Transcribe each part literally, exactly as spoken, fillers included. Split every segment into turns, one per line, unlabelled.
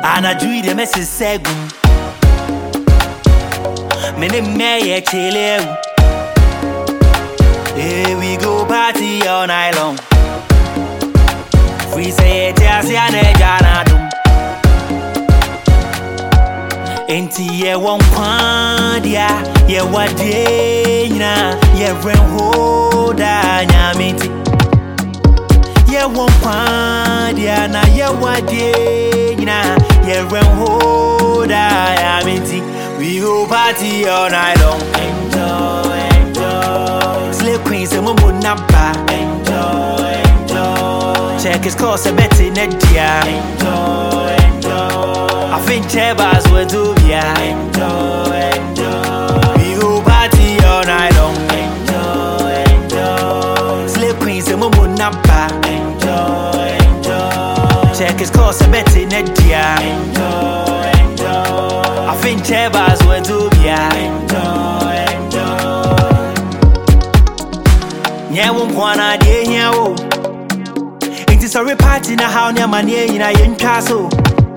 And I dream the message segum. Many may chile. Here we go party all night long. Free say just ya ne jana dum. Enti ye won kwandia ye wade nyina ye ren hoda nyamiti. Ye won kwandia na ye wade nyina ye ren hoda nyamiti. We go party all night long. Enjoy, enjoy. Slave queens and mumbo napa. Enjoy, enjoy. Check his course a bet in it, yeah. Enjoy, enjoy. I think Chebas will do, yeah. Enjoy, enjoy. We go party all night long. Enjoy, enjoy. Slave queens and mumbo napa. Enjoy, enjoy. Check his course a bet in it, yeah. Enjoy, enjoy. I think Chebas will do, yeah. Enjoy, enjoy. Yeah, won't wanna dear here. It is a reparty now, how near my near in a young castle.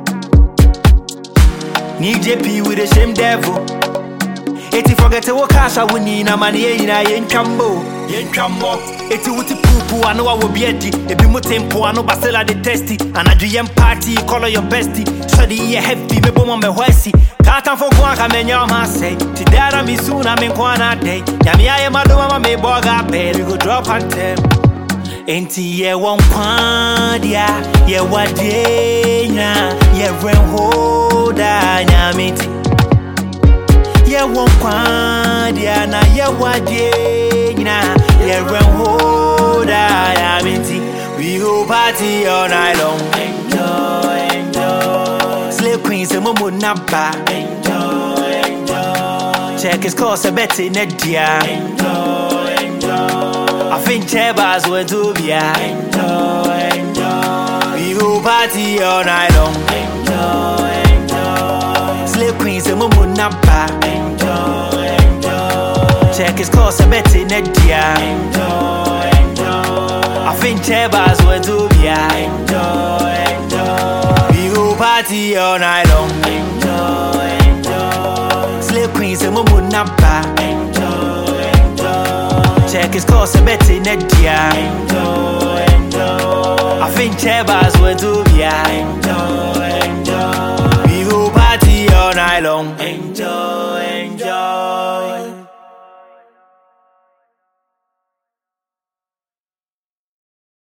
Need J P with a shame devil. It is forget to walk cash, I would need a money in a young cambo. Young cambo. It's a witty poo, I know I will be a D. A bit more tempo, I know Bastilla the testy. And a G M party, color your bestie. So the year heavy, me bomb on the horsey. Kata for Quanka, men your man say. Tidara me soon, I'm in Quana day. Yamia, my doma may bog up, baby, go drop and tell. Enti ye won kwandia, ye wadenya, ye ren hoda nyamiti. Ye won kwandia na ye wadenya, ye ren hoda nyamiti. We go party all night long. Enjoy, enjoy. Slave queens and mumu napa. Enjoy, enjoy. Check his course a bet in it, yeah. Enjoy, enjoy. I think Chebas will do, yeah. Enjoy, enjoy. We go party all night long. Enjoy, enjoy. Slave queens and mumu napa. Enjoy, enjoy. Check his course a bet in it, yeah. Enjoy, enjoy. I think Chebas will do, yeah. Enjoy, enjoy. We go party all night long. Enjoy, enjoy. Slave queens and mumu napa. Enjoy, enjoy. Check his course a bet in it, yeah. Enjoy, enjoy. I think Chebas will do, yeah. Enjoy, enjoy. We go party all night long.